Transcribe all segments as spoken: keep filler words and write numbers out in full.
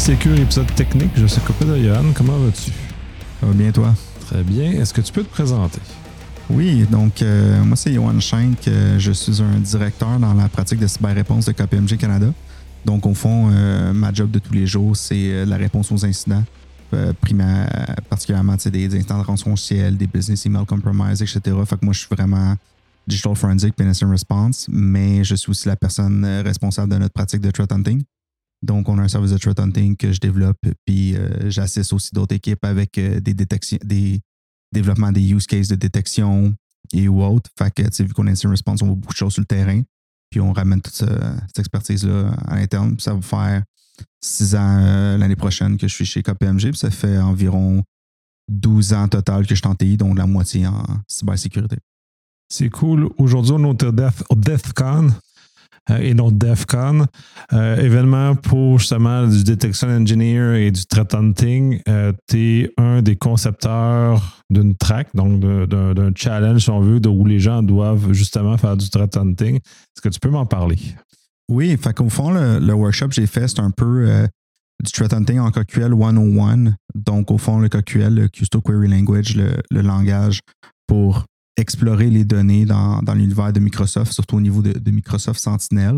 Cybersécurité, épisode technique. Je suis copain de Johan. Comment vas-tu? Ça va bien, toi? Très bien. Est-ce que tu peux te présenter? Oui, donc euh, moi, c'est Johan Schenk. Euh, je suis un directeur dans la pratique de cyberréponse de K P M G Canada. Donc, au fond, euh, ma job de tous les jours, c'est euh, la réponse aux incidents, euh, primaire, particulièrement des, des incidents de rançongiciel, des business email compromise, et cetera. Fait que moi, je suis vraiment digital forensic et incident response, mais je suis aussi la personne responsable de notre pratique de threat hunting. Donc, on a un service de threat hunting que je développe, puis euh, j'assiste aussi d'autres équipes avec euh, des détections, des développements des use cases de détection et ou autres. Fait que, tu sais, vu qu'on est incident response, on voit beaucoup de choses sur le terrain, puis on ramène toute ce, cette expertise-là à l'interne. Puis ça va faire six ans euh, l'année prochaine que je suis chez K P M G, puis ça fait environ douze ans total que je suis en T I, donc la moitié en cybersécurité. C'est cool. Aujourd'hui, on est au Def, au DEFCON euh, et non DEFCON. Euh, événement pour justement du Detection Engineer et du Threat Hunting. Euh, tu es un des concepteurs d'une track, donc de, de, d'un challenge, si on veut, de où les gens doivent justement faire du Threat Hunting. Est-ce que tu peux m'en parler? Oui, fait qu'au fond, le, le workshop que j'ai fait, c'est un peu euh, du Threat Hunting en K Q L cent un. Donc, au fond, le K Q L, le Custo Query Language, le, le langage pour explorer les données dans, dans l'univers de Microsoft, surtout au niveau de, de Microsoft Sentinel.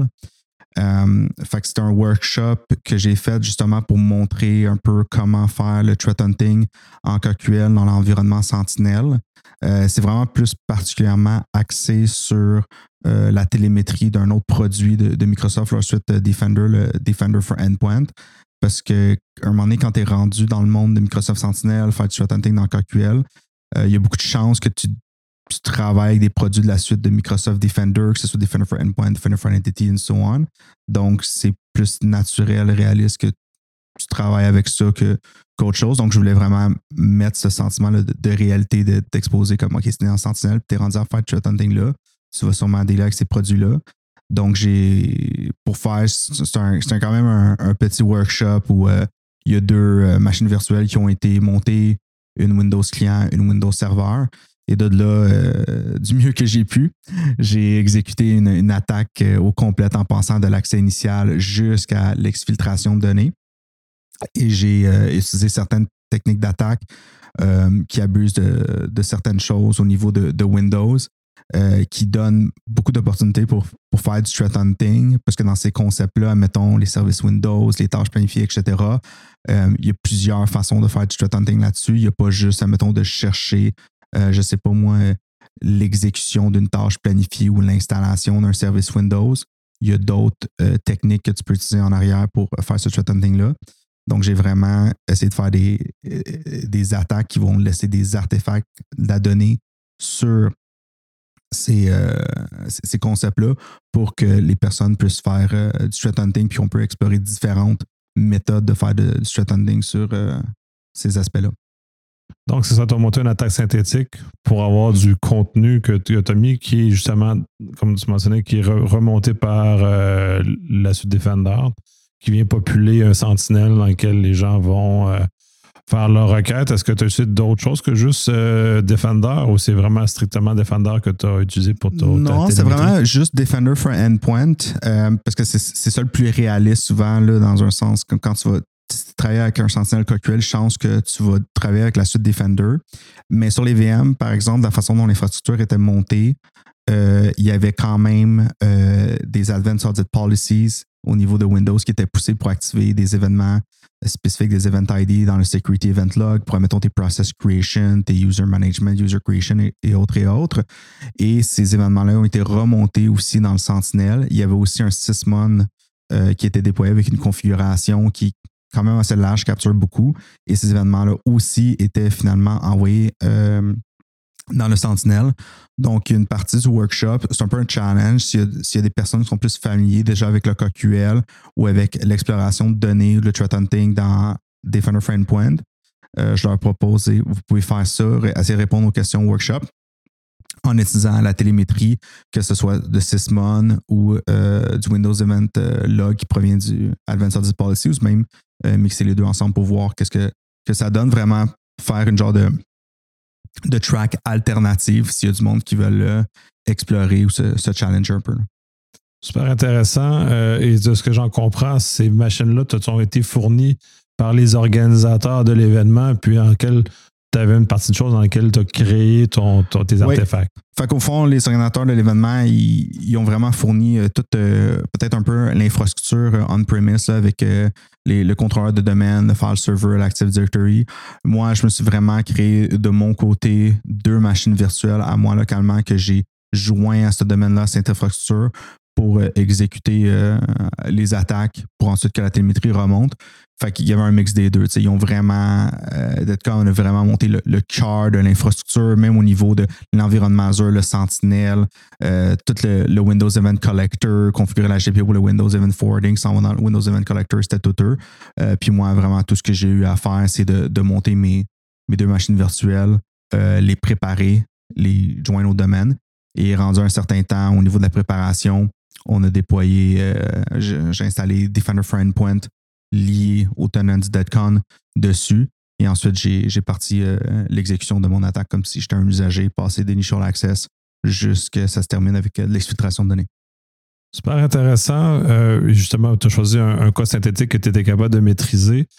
Euh, fait que c'était un workshop que j'ai fait justement pour montrer un peu comment faire le threat hunting en K Q L dans l'environnement Sentinel. Euh, c'est vraiment plus particulièrement axé sur euh, la télémétrie d'un autre produit de, de Microsoft, leur suite Defender, le Defender for Endpoint. Parce qu'à un moment donné, quand tu es rendu dans le monde de Microsoft Sentinel, faire du threat hunting dans K Q L, euh, il y a beaucoup de chances que tu tu travailles avec des produits de la suite de Microsoft Defender, que ce soit Defender for Endpoint, Defender for Entity, and so on. Donc, c'est plus naturel, réaliste que tu travailles avec ça que, qu'autre chose. Donc, je voulais vraiment mettre ce sentiment-là de, de réalité, de t'exposer comme, OK, c'est en Sentinel, puis tu es rendu à faire du threat hunting là. Tu vas sûrement dealer avec ces produits-là. Donc, j'ai, pour faire, c'est, un, c'est un, quand même un, un petit workshop où euh, il y a deux euh, machines virtuelles qui ont été montées, une Windows client, une Windows serveur. Et de là, euh, du mieux que j'ai pu, j'ai exécuté une, une attaque au complet en passant de l'accès initial jusqu'à l'exfiltration de données. Et j'ai euh, utilisé certaines techniques d'attaque euh, qui abusent de, de certaines choses au niveau de, de Windows, euh, qui donnent beaucoup d'opportunités pour, pour faire du threat hunting, parce que dans ces concepts-là, mettons les services Windows, les tâches planifiées, et cetera, euh, il y a plusieurs façons de faire du threat hunting là-dessus. Il n'y a pas juste, mettons, de chercher Euh, je ne sais pas moi, l'exécution d'une tâche planifiée ou l'installation d'un service Windows. Il y a d'autres euh, techniques que tu peux utiliser en arrière pour faire ce threat hunting-là. Donc, j'ai vraiment essayé de faire des, euh, des attaques qui vont laisser des artefacts de la donnée sur ces, euh, ces concepts-là pour que les personnes puissent faire euh, du threat hunting, puis on peut explorer différentes méthodes de faire de, du threat hunting sur euh, ces aspects-là. Donc, c'est ça, tu as monté une attaque synthétique pour avoir du contenu que tu as mis qui est justement, comme tu mentionnais, qui est remonté par euh, la suite Defender, qui vient populer un sentinelle dans lequel les gens vont euh, faire leur requête. Est-ce que tu as utilisé d'autres choses que juste euh, Defender ou c'est vraiment strictement Defender que tu as utilisé pour ta Non, c'est vraiment juste Defender for Endpoint euh, parce que c'est, c'est ça le plus réaliste souvent là, dans un sens, comme quand tu vas travailler avec un Sentinel K Q L, chance que tu vas travailler avec la suite Defender. Mais sur les V M, par exemple, la façon dont l'infrastructure était montée, euh, il y avait quand même euh, des Advanced Audit Policies au niveau de Windows qui étaient poussés pour activer des événements spécifiques, des Event I D dans le Security Event Log pour, mettons, tes Process Creation, tes User Management, User Creation et, et autres et autres. Et ces événements-là ont été remontés aussi dans le Sentinel. Il y avait aussi un Sysmon euh, qui était déployé avec une configuration qui quand même assez large, capture beaucoup. Et ces événements-là aussi étaient finalement envoyés euh, dans le Sentinel. Donc, il y a une partie du workshop. C'est un peu un challenge. S'il y a, s'il y a des personnes qui sont plus familiers déjà avec le K Q L ou avec l'exploration de données, le threat hunting dans Defender for Endpoint, euh, je leur propose, vous pouvez faire ça, essayer de répondre aux questions workshop en utilisant la télémétrie, que ce soit de Sysmon ou euh, du Windows Event euh, Log qui provient du Advanced Audit Policy, ou même euh, mixer les deux ensemble pour voir qu'est-ce que, que ça donne, vraiment faire une genre de, de track alternative s'il y a du monde qui veut euh, explorer ou se, se challenger un peu. Super intéressant. Euh, et de ce que j'en comprends, ces machines-là ont été fournies par les organisateurs de l'événement, puis en quel tu avais une partie de choses dans laquelle tu as créé ton, ton, tes oui. artefacts. Fait qu'au fond, les organisateurs de l'événement, ils, ils ont vraiment fourni euh, toute, euh, peut-être un peu l'infrastructure euh, on-premise là, avec euh, les, le contrôleur de domaine, le file server, l'Active Directory. Moi, je me suis vraiment créé de mon côté deux machines virtuelles à moi localement que j'ai joint à ce domaine-là, cette infrastructure, pour euh, exécuter euh, les attaques pour ensuite que la télémétrie remonte. Fait qu'il y avait un mix des deux. T'sais, ils ont vraiment, euh, Detcom a vraiment monté le, le cœur de l'infrastructure, même au niveau de l'environnement Azure, le Sentinel, euh, tout le, le Windows Event Collector, configurer la G P U pour le Windows Event Forwarding, sans va dans le Windows Event Collector, c'était tout eux. Euh, puis moi, vraiment, tout ce que j'ai eu à faire, c'est de, de monter mes, mes deux machines virtuelles, euh, les préparer, les joindre au domaine. Et rendu un certain temps, au niveau de la préparation, on a déployé, euh, j'ai, j'ai installé Defender for Endpoint lié au tenant du DEDCON dessus. Et ensuite, j'ai, j'ai parti euh, l'exécution de mon attaque comme si j'étais un usager, passé d'Initial Access jusqu'à ce que ça se termine avec euh, de l'exfiltration de données. Super intéressant. Euh, justement, tu as choisi un, un cas synthétique que tu étais capable de maîtriser.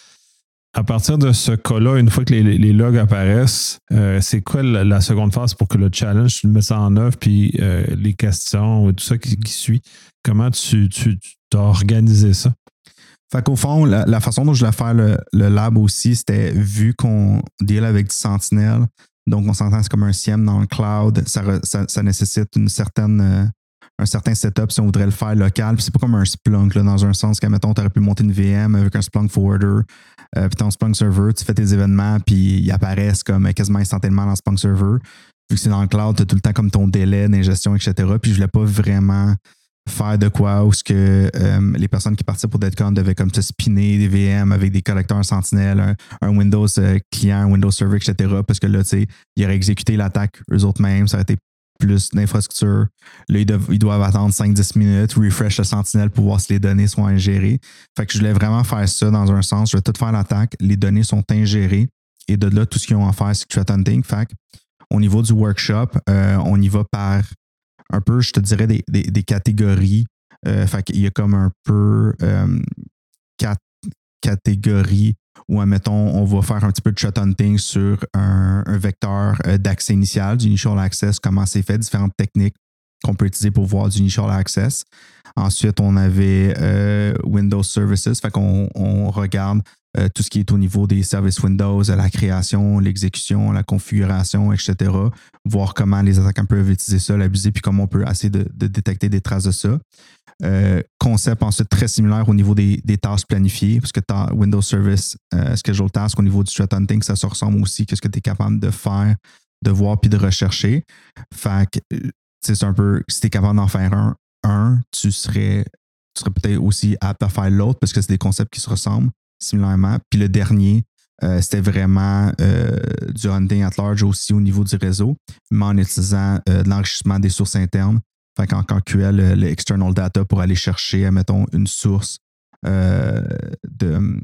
À partir de ce cas-là, une fois que les, les logs apparaissent, euh, c'est quoi la, la seconde phase pour que le challenge, tu le mets ça en œuvre, puis euh, les questions, tout ça qui, qui suit, comment tu, tu, tu as organisé ça? Fait qu'au fond, la, la façon dont je voulais faire le, le lab aussi, c'était vu qu'on deal avec du Sentinel, donc on s'entend c'est comme un S I E M dans le cloud, ça, ça, ça nécessite une certaine, euh, un certain setup si on voudrait le faire local. Puis c'est pas comme un Splunk, là, dans un sens que, mettons, tu aurais pu monter une V M avec un Splunk Forwarder, euh, puis ton Splunk Server, tu fais tes événements, puis ils apparaissent comme quasiment instantanément dans Splunk Server. Vu que c'est dans le cloud, tu as tout le temps comme ton délai d'ingestion, et cetera. Puis je voulais pas vraiment faire de quoi où ce que euh, les personnes qui participent au DEDCON devaient comme se spinner des V M avec des collecteurs Sentinel, un, un Windows euh, client, un Windows Server, et cetera. Parce que là, tu sais, ils auraient exécuté l'attaque eux autres mêmes, ça aurait été plus d'infrastructure. Là, ils doivent, ils doivent attendre cinq à dix minutes, refresh le Sentinel pour voir si les données sont ingérées. Fait que je voulais vraiment faire ça dans un sens. Je vais tout faire l'attaque, les données sont ingérées et de là, tout ce qu'ils ont à faire, c'est threat hunting. Fait que, au niveau du workshop, euh, on y va par un peu, je te dirais, des, des, des catégories. Euh, fait qu'il y a comme un peu euh, quatre catégories où, admettons, on va faire un petit peu de threat hunting sur un, un vecteur d'accès initial, du initial access, comment c'est fait, différentes techniques qu'on peut utiliser pour voir du initial access. Ensuite, on avait euh, Windows Services, fait qu'on on regarde euh, tout ce qui est au niveau des services Windows, la création, l'exécution, la configuration, et cetera. Voir comment les attaquants peuvent utiliser ça, l'abuser, puis comment on peut essayer de, de détecter des traces de ça. Euh, concept ensuite très similaire au niveau des, des tâches planifiées, parce que ta Windows Service euh, Schedule Task au niveau du threat hunting, ça se ressemble aussi à ce que tu es capable de faire, de voir puis de rechercher. Fait que c'est un peu, si tu es capable d'en faire un, un, tu serais, tu serais peut-être aussi apte à faire l'autre parce que c'est des concepts qui se ressemblent similairement. Puis le dernier, euh, c'était vraiment euh, du hunting at large aussi au niveau du réseau, mais en utilisant euh, de l'enrichissement des sources internes. Fait qu'en Q L, le, le external data pour aller chercher, mettons, une source euh, de,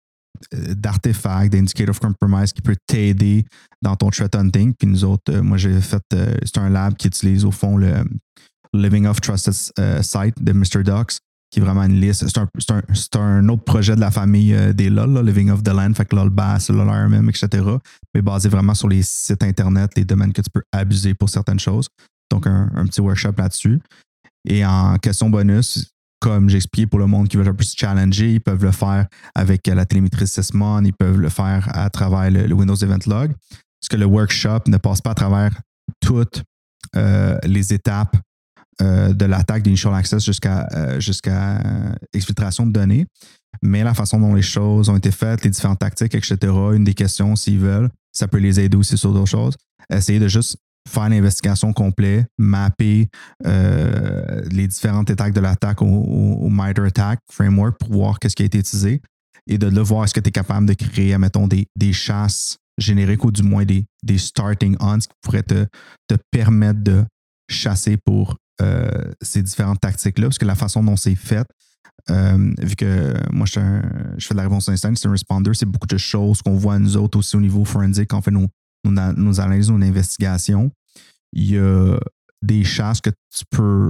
d'artefacts, d'indicator of compromise qui peut t'aider dans ton threat hunting. Puis nous autres, euh, moi, j'ai fait, euh, c'est un lab qui utilise au fond le Living of Trusted uh, Site de mister Docs, qui est vraiment une liste. C'est un, c'est un, c'est un autre projet de la famille euh, des LOL, là, Living of the Land, fait que LOLBAS, LOLRMM, et cetera. Mais basé vraiment sur les sites Internet, les domaines que tu peux abuser pour certaines choses. Donc, un, un petit workshop là-dessus. Et en question bonus, comme j'ai expliqué pour le monde qui veut un peu se challenger, ils peuvent le faire avec la télémétrie Sysmon, ils peuvent le faire à travers le, le Windows Event Log. Parce que le workshop ne passe pas à travers toutes euh, les étapes euh, de l'attaque d'Initial Access jusqu'à, euh, jusqu'à euh, exfiltration de données. Mais la façon dont les choses ont été faites, les différentes tactiques, et cetera, une des questions, s'ils veulent, ça peut les aider aussi sur d'autres choses. Essayer de juste faire l'investigation complète, mapper euh, les différentes étapes de l'attaque au, au, au MITRE ATT&CK framework pour voir qu'est-ce qui a été utilisé et de là voir est-ce que tu es capable de créer, mettons, des, des chasses génériques ou du moins des, des starting hunts qui pourraient te, te permettre de chasser pour euh, ces différentes tactiques-là, parce que la façon dont c'est fait, euh, vu que moi je, un, je fais de la réponse instantanée, c'est un responder, c'est beaucoup de choses qu'on voit nous autres aussi au niveau forensique quand on fait nos, nos, nos analyses, nos investigations. Il y a des chasses que tu peux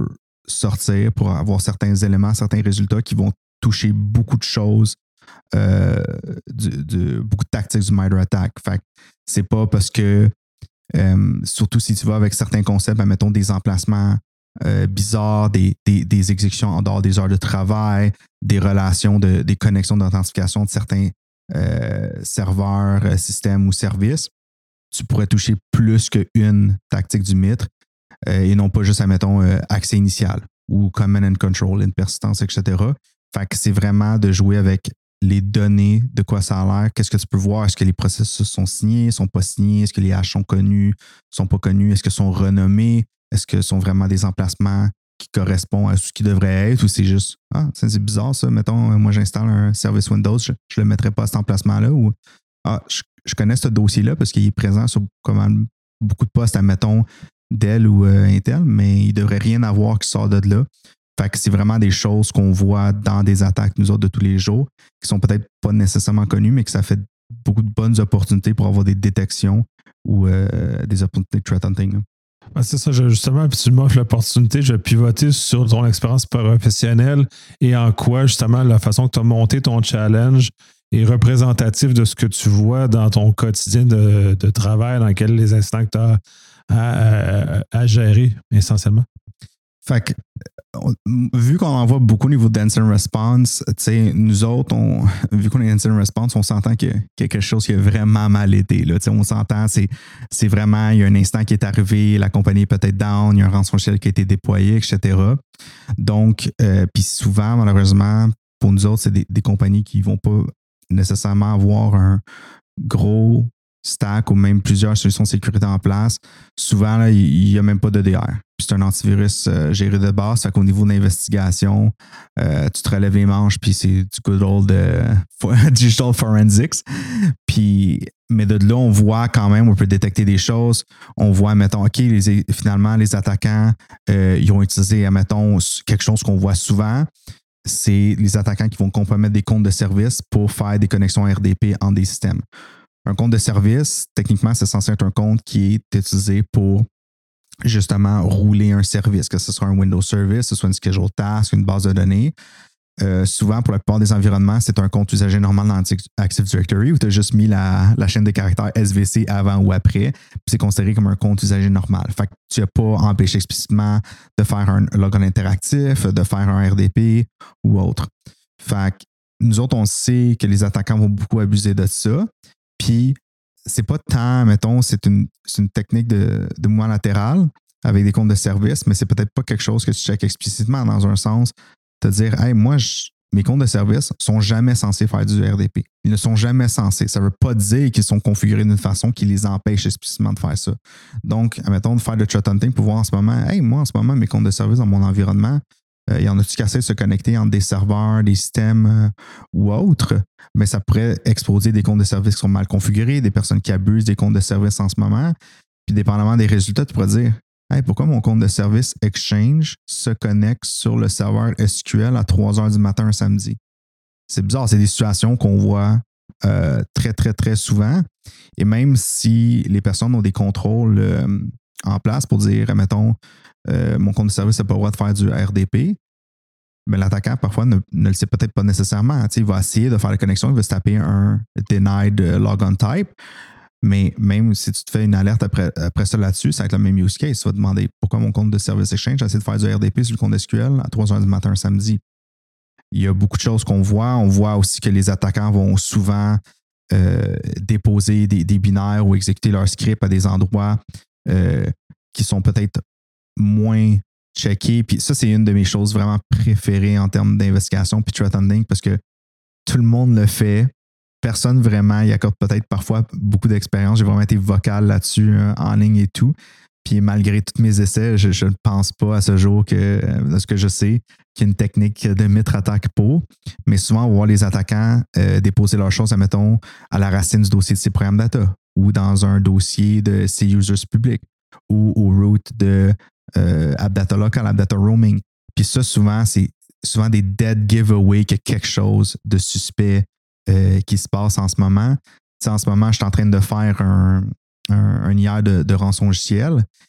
sortir pour avoir certains éléments, certains résultats qui vont toucher beaucoup de choses, euh, du, du, beaucoup de tactiques du MITRE ATT&CK. Fait que c'est pas parce que, euh, surtout si tu vas avec certains concepts, mettons des emplacements euh, bizarres, des, des, des exécutions en dehors des heures de travail, des relations, de, des connexions d'authentification de certains euh, serveurs, systèmes ou services, tu pourrais toucher plus qu'une tactique du MITRE euh, et non pas juste, admettons, euh, accès initial ou command and control, une persistance, et cetera. Fait que c'est vraiment de jouer avec les données, de quoi ça a l'air, qu'est-ce que tu peux voir, est-ce que les processus sont signés, sont pas signés, est-ce que les haches sont connus, sont pas connus, est-ce que sont renommés, est-ce que sont vraiment des emplacements qui correspondent à ce qui devrait être ou c'est juste, ah, c'est bizarre ça, mettons, moi j'installe un service Windows, je, je le mettrais pas à cet emplacement-là ou, ah, je, je connais ce dossier-là parce qu'il est présent sur comment, beaucoup de postes, admettons, Dell ou euh, Intel, mais il devrait rien avoir qui sort de là. Fait que c'est vraiment des choses qu'on voit dans des attaques, nous autres, de tous les jours, qui sont peut-être pas nécessairement connues, mais que ça fait beaucoup de bonnes opportunités pour avoir des détections ou euh, des opportunités de threat hunting. Ben c'est ça, justement, puis tu m'offres l'opportunité, je vais pivoter sur ton expérience professionnelle et en quoi, justement, la façon que tu as monté ton challenge est représentatif de ce que tu vois dans ton quotidien de, de travail, dans lequel les instants que tu as à, à, à gérer, essentiellement. Fait que, vu qu'on en voit beaucoup au niveau d'incident response, nous autres, on, vu qu'on est incident response, on s'entend qu'il y a quelque chose qui a vraiment mal été. Là. On s'entend, c'est, c'est vraiment, il y a un instant qui est arrivé, la compagnie est peut-être down, il y a un rançongiciel qui a été déployé, et cetera. Donc, euh, puis souvent, malheureusement, pour nous autres, c'est des, des compagnies qui ne vont pas nécessairement avoir un gros stack ou même plusieurs solutions de sécurité en place. Souvent, là, il n'y a même pas d'E D R. Puis c'est un antivirus euh, géré de base. Fait qu'au niveau d'investigation, euh, tu te relèves les manches, puis c'est du good old euh, digital forensics. Puis, mais de là, on voit quand même, on peut détecter des choses. On voit, mettons, OK, les, finalement, les attaquants, euh, ils ont utilisé, mettons, quelque chose qu'on voit souvent. C'est les attaquants qui vont compromettre des comptes de service pour faire des connexions R D P entre des systèmes. Un compte de service, techniquement, c'est censé être un compte qui est utilisé pour justement rouler un service, que ce soit un Windows Service, que ce soit une schedule task, une base de données. Euh, souvent, pour la plupart des environnements, c'est un compte usager normal dans Active Directory où tu as juste mis la, la chaîne de caractères S V C avant ou après, puis c'est considéré comme un compte usager normal. Fait que tu n'as pas empêché explicitement de faire un logon interactif, de faire un R D P ou autre. Fait que nous autres, on sait que les attaquants vont beaucoup abuser de ça. Puis, c'est pas tant, mettons, c'est une, c'est une technique de, de mouvement latéral avec des comptes de service, mais c'est peut-être pas quelque chose que tu checkes explicitement dans un sens, te dire, hey, moi, je, mes comptes de service sont jamais censés faire du R D P. Ils ne sont jamais censés. Ça ne veut pas dire qu'ils sont configurés d'une façon qui les empêche explicitement de faire ça. Donc, admettons, de faire le threat hunting pour voir en ce moment, hey, moi, en ce moment, mes comptes de service dans mon environnement, il y en a-tu qui essaient de se connecter entre des serveurs, des systèmes euh, ou autres, mais ça pourrait exposer des comptes de service qui sont mal configurés, des personnes qui abusent des comptes de service en ce moment. Puis, dépendamment des résultats, tu pourrais dire, hey, pourquoi mon compte de service Exchange se connecte sur le serveur S Q L à trois heures du matin un samedi? C'est bizarre, c'est des situations qu'on voit euh, très, très, très souvent. Et même si les personnes ont des contrôles euh, en place pour dire, mettons, Euh, mon compte de service n'a pas le droit de faire du R D P, mais l'attaquant, parfois, ne, ne le sait peut-être pas nécessairement. Tu sais, il va essayer de faire la connexion, il va se taper un denied logon type, mais même si tu te fais une alerte après, après ça là-dessus, ça va être le même use case. Tu vas te demander pourquoi mon compte de service Exchange essaie de faire du R D P sur le compte S Q L à trois heures du matin un samedi. Il y a beaucoup de choses qu'on voit. On voit aussi que les attaquants vont souvent euh, déposer des, des binaires ou exécuter leur script à des endroits euh, qui sont peut-être moins checké. Puis ça, c'est une de mes choses vraiment préférées en termes d'investigation puis threat hunting parce que tout le monde le fait. Personne vraiment y accorde peut-être parfois beaucoup d'expérience. J'ai vraiment été vocal là-dessus euh, en ligne et tout. Puis malgré tous mes essais, je, je ne pense pas à ce jour que, de ce que je sais, qu'il y a une technique de MITRE ATT&CK pour. Mais souvent, on voit les attaquants euh, déposer leurs choses, admettons, à la racine du dossier de ces programmes data ou dans un dossier de ces users publics ou au root de Euh, App Data Local, App Data Roaming. Puis ça, souvent, c'est souvent des dead giveaways qu'il y a quelque chose de suspect euh, qui se passe en ce moment. Tu sais, en ce moment, je suis en train de faire un, un, un I A de, de rançongiciel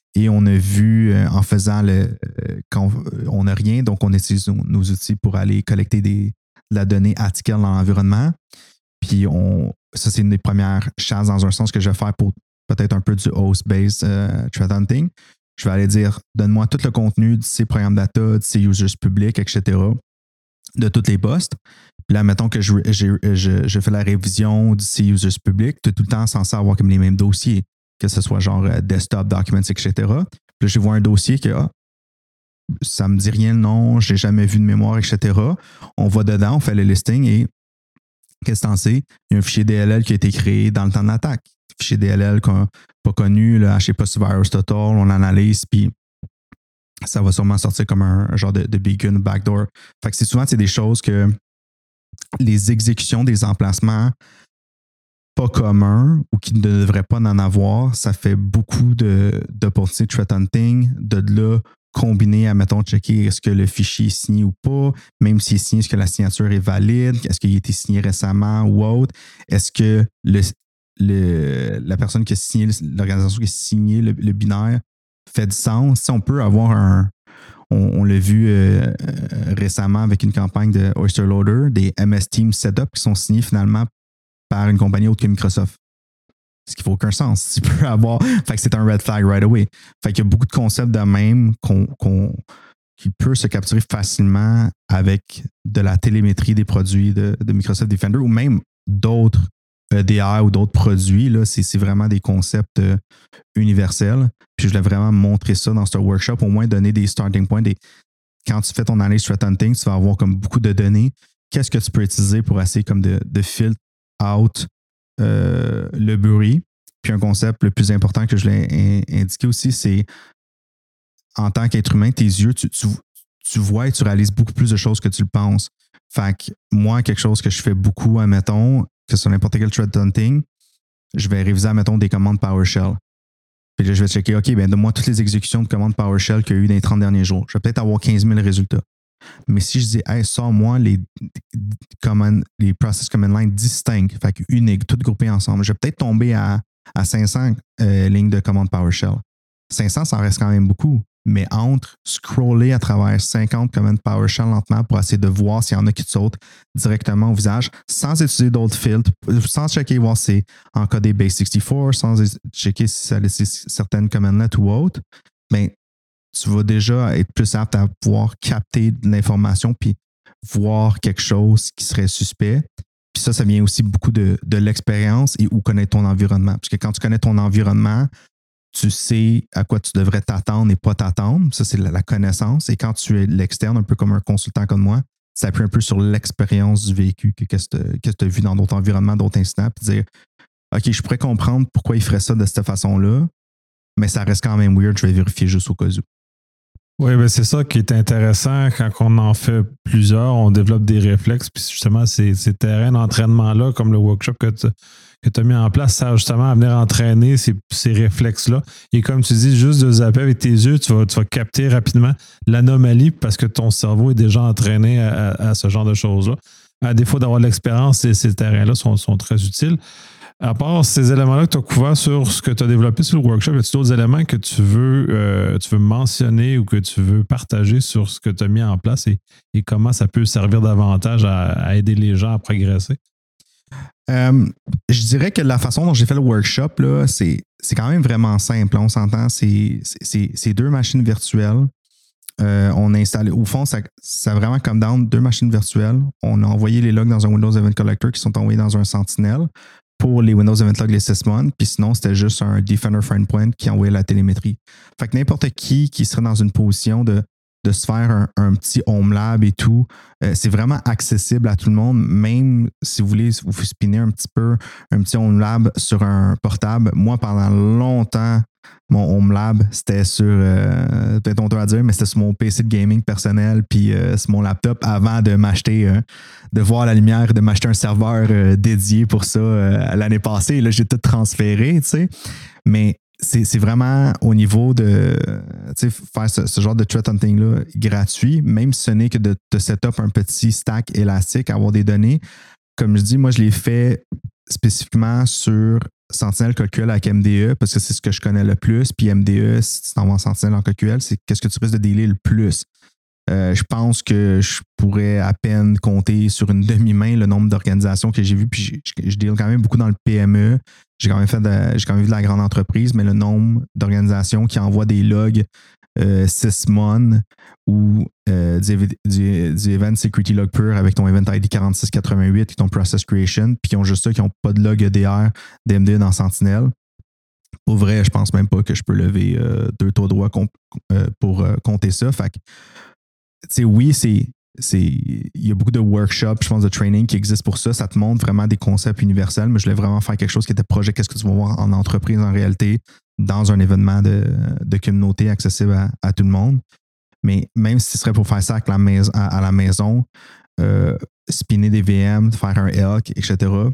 Et on a vu, euh, en faisant le. Euh, quand on n'a rien, donc on utilise nos, nos outils pour aller collecter des, de la donnée article dans l'environnement. Puis on, ça, c'est une des premières chances dans un sens que je vais faire pour peut-être un peu du host-based euh, threat hunting. Je vais aller dire, donne-moi tout le contenu de ces programmes data, de ces users publics, et cetera, de tous les postes. Puis là, mettons que je, je, je, je fais la révision de ces users publics, tu es tout le temps censé avoir comme les mêmes dossiers, que ce soit genre euh, desktop, documents, et cetera. Puis là, je vois un dossier que ah, ça ne me dit rien le nom, je n'ai jamais vu de mémoire, et cetera. On va dedans, on fait le listing et qu'est-ce que t'en sais? Il y a un fichier D L L qui a été créé dans le temps de l'attaque. Fichier D L L qu'on, pas connu, là, je ne sais pas si Virus Total, on l'analyse, puis ça va sûrement sortir comme un, un genre de, de beacon, backdoor. Fait que c'est souvent c'est des choses que les exécutions des emplacements pas communs ou qui ne devraient pas en avoir, ça fait beaucoup de, d'opportunités de threat hunting, de là combiné à, mettons, checker est-ce que le fichier est signé ou pas, même s'il est signé, est-ce que la signature est valide, est-ce qu'il a été signé récemment ou autre, est-ce que le, le, la personne qui a signé, l'organisation qui a signé le, le binaire fait du sens. Si on peut avoir un, on, on l'a vu euh, euh, récemment avec une campagne de Oyster Loader, des M S Teams Setup qui sont signés finalement par une compagnie autre que Microsoft. Ce qui ne fait aucun sens. Tu peux avoir. Fait que c'est un red flag right away. Fait qu'il y a beaucoup de concepts de même qu'on, qu'on, qui peut se capturer facilement avec de la télémétrie des produits de, de Microsoft Defender ou même d'autres E D R ou d'autres produits. Là, c'est, c'est vraiment des concepts euh, universels. Puis je voulais vraiment montrer ça dans ce workshop, au moins donner des starting points. Des, quand tu fais ton analyse threat hunting, tu vas avoir comme beaucoup de données. Qu'est-ce que tu peux utiliser pour essayer comme de, de filter out Euh, le bruit. Puis un concept le plus important que je l'ai in- indiqué aussi, c'est en tant qu'être humain, tes yeux, tu, tu, tu vois et tu réalises beaucoup plus de choses que tu le penses. Fait que moi, quelque chose que je fais beaucoup, admettons, que ce soit n'importe quel threat hunting, je vais réviser, admettons, des commandes PowerShell. Puis là, je vais checker, OK, bien, donne-moi toutes les exécutions de commandes PowerShell qu'il y a eu dans les trente derniers jours. Je vais peut-être avoir quinze mille résultats. Mais si je dis, hey, sors-moi les, command, les process command line distincts, fait que uniques, toutes groupées ensemble, je vais peut-être tomber à, à cinq cents euh, lignes de commandes PowerShell. cinq cents, ça en reste quand même beaucoup. Mais entre scroller à travers cinquante commandes PowerShell lentement pour essayer de voir s'il y en a qui te sautent directement au visage, sans utiliser d'autres filtres, sans checker voir si c'est encodé base sixty-four, sans checker si ça laisse certaines commandes-là ou autres, bien, tu vas déjà être plus apte à pouvoir capter de l'information puis voir quelque chose qui serait suspect. Puis ça, ça vient aussi beaucoup de, de l'expérience et où connaître ton environnement. Parce que quand tu connais ton environnement, tu sais à quoi tu devrais t'attendre et pas t'attendre. Ça, c'est la, la connaissance. Et quand tu es l'externe, un peu comme un consultant comme moi, ça appuie un peu sur l'expérience du vécu, que qu'est-ce que tu as vu dans d'autres environnements, d'autres incidents, puis dire, OK, je pourrais comprendre pourquoi il ferait ça de cette façon-là, mais ça reste quand même weird, je vais vérifier juste au cas où. Oui, ben c'est ça qui est intéressant. Quand on en fait plusieurs, on développe des réflexes. Puis justement, ces, ces terrains d'entraînement-là, comme le workshop que tu que as mis en place, ça justement à venir entraîner ces, ces réflexes-là. Et comme tu dis, juste de zapper avec tes yeux, tu vas, tu vas capter rapidement l'anomalie parce que ton cerveau est déjà entraîné à, à, à ce genre de choses-là. À défaut d'avoir de l'expérience, ces, ces terrains-là sont, sont très utiles. À part ces éléments-là que tu as couverts sur ce que tu as développé sur le workshop, y a-t-il d'autres éléments que tu veux, euh, tu veux mentionner ou que tu veux partager sur ce que tu as mis en place et, et comment ça peut servir davantage à, à aider les gens à progresser? Euh, je dirais que la façon dont j'ai fait le workshop, là, c'est, c'est quand même vraiment simple. On s'entend, c'est, c'est, c'est deux machines virtuelles. Euh, on a installé, au fond, ça, ça a vraiment comme down deux machines virtuelles. On a envoyé les logs dans un Windows Event Collector qui sont envoyés dans un Sentinel pour les Windows Event Log, les sysmon, puis sinon, c'était juste un Defender Friendpoint qui envoyait la télémétrie. Fait que n'importe qui qui serait dans une position de, de se faire un, un petit home lab et tout, euh, c'est vraiment accessible à tout le monde, même si vous voulez vous spinner un petit peu un petit home lab sur un portable. Moi, pendant longtemps, mon home lab, c'était sur, euh, peut-être honteux à dire, mais c'était sur mon P C de gaming personnel puis euh, sur mon laptop avant de m'acheter, euh, de voir la lumière, de m'acheter un serveur euh, dédié pour ça euh, l'année passée. Là, j'ai tout transféré, tu sais. Mais c'est, c'est vraiment au niveau de faire ce, ce genre de threat hunting-là gratuit, même si ce n'est que de te set up un petit stack élastique, avoir des données. Comme je dis, moi, je l'ai fait spécifiquement sur Sentinel C O Q L avec M D E, parce que c'est ce que je connais le plus. Puis M D E, si tu t'en vas en Sentinel en C O Q L, c'est qu'est-ce que tu risques de dealer le plus. Euh, je pense que je pourrais à peine compter sur une demi-main le nombre d'organisations que j'ai vues. Puis je, je, je deal quand même beaucoup dans le P M E. J'ai quand même fait de, j'ai quand même vu de la grande entreprise, mais le nombre d'organisations qui envoient des logs euh, Sysmon ou euh, du, du, du Event Security Log pur avec ton Event I D quarante-six quatre-vingt-huit et ton Process Creation, puis qui ont juste ça, qui n'ont pas de log E D R, D M D dans Sentinel. Pour vrai, je pense même pas que je peux lever euh, deux taux droits comp- euh, pour euh, compter ça. Fait que, tu sais, oui, c'est, c'est, il y a beaucoup de workshops, je pense, de training qui existent pour ça. Ça te montre vraiment des concepts universels, mais je voulais vraiment faire quelque chose qui était projet. Qu'est-ce que tu vas voir en entreprise en réalité, dans un événement de, de communauté accessible à, à tout le monde. Mais même si ce serait pour faire ça à la maison, à, à la maison euh, spinner des V M, faire un Elk, et cetera,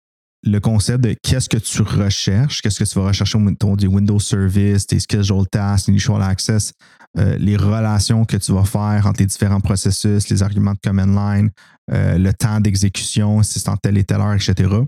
le concept de qu'est-ce que tu recherches, qu'est-ce que tu vas rechercher au des Windows Service, tes scheduled tasks, initial access, euh, les relations que tu vas faire entre les différents processus, les arguments de command line, euh, le temps d'exécution, si c'est en telle et telle heure, et cetera.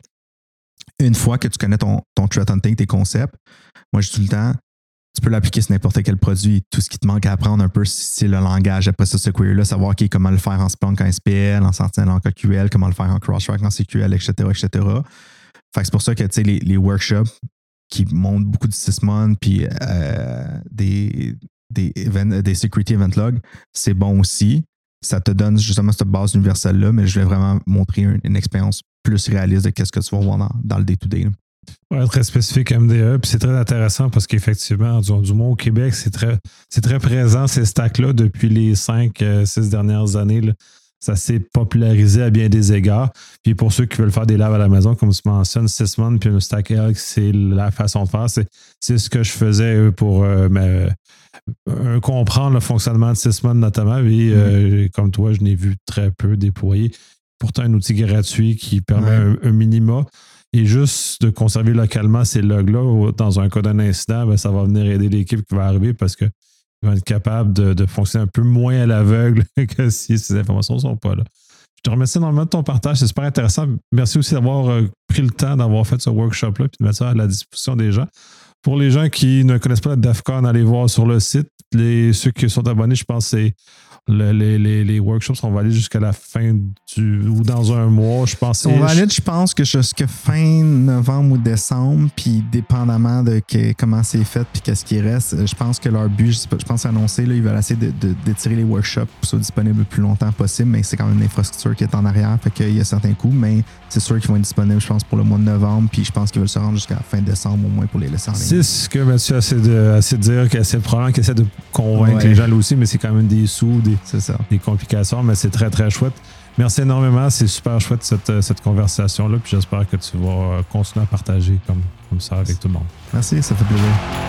Une fois que tu connais ton, ton threat hunting, tes concepts, moi, j'ai tout le temps, tu peux l'appliquer sur n'importe quel produit. Tout ce qui te manque à apprendre un peu, c'est le langage. Après ça, ce query-là, savoir okay, comment le faire en Splunk en S P L, en Sentinel en C O Q L, comment le faire en Crosstrek en C Q L, et cetera, et cetera. Fait que c'est pour ça que tu sais, les, les workshops qui montrent beaucoup de Sysmon puis euh, des, des, event, des security event logs, c'est bon aussi. Ça te donne justement cette base universelle-là, mais je voulais vraiment montrer une, une expérience plus réaliste de qu'est-ce que tu vas voir dans, dans le day-to-day. Ouais, très spécifique M D E. Puis c'est très intéressant parce qu'effectivement, du, du moins au Québec, c'est très, c'est très présent ces stacks-là depuis les cinq six dernières années. Là. Ça s'est popularisé à bien des égards. Puis pour ceux qui veulent faire des labs à la maison, comme tu mentionnes, Sysmon puis une stack Elk, c'est la façon de faire. C'est, c'est ce que je faisais pour euh, me, euh, comprendre le fonctionnement de Sysmon notamment. Puis euh, mmh. comme toi, je n'ai vu très peu déployer. Pourtant, un outil gratuit qui permet ouais. un, un minima. Et juste de conserver localement ces logs-là, dans un cas d'un incident, ben, ça va venir aider l'équipe qui va arriver parce qu'ils vont être capables de, de fonctionner un peu moins à l'aveugle que si ces informations ne sont pas là. Je te remercie énormément de ton partage, c'est super intéressant. Merci aussi d'avoir euh, pris le temps d'avoir fait ce workshop-là et de mettre ça à la disposition des gens. Pour les gens qui ne connaissent pas la DEFCON, allez voir sur le site. Les, ceux qui sont abonnés, je pense que c'est Le, les, les, les workshops sont valides jusqu'à la fin du... ou dans un mois, je pense. Ils sont valides, je pense, que jusqu'à fin novembre ou décembre, puis dépendamment de que, comment c'est fait puis qu'est-ce qui reste, je pense que leur but, je, pas, je pense annoncer, là, ils veulent essayer de, de, d'étirer les workshops pour que ce soit disponible le plus longtemps possible, mais c'est quand même une infrastructure qui est en arrière, fait qu'il y a certains coûts, mais c'est sûr qu'ils vont être disponibles, je pense, pour le mois de novembre, puis je pense qu'ils veulent se rendre jusqu'à la fin décembre au moins pour les laisser en ligne. C'est ce que Mathieu essaie de, essaie de dire, qu'il essaie de probablement qu'il essaie de convaincre ouais. les gens là aussi, mais c'est quand même des sous, des, c'est ça. des complications, mais c'est très, très chouette. Merci énormément. C'est super chouette cette, cette conversation-là. Puis j'espère que tu vas continuer à partager comme, comme ça avec tout le monde. Merci, ça fait plaisir.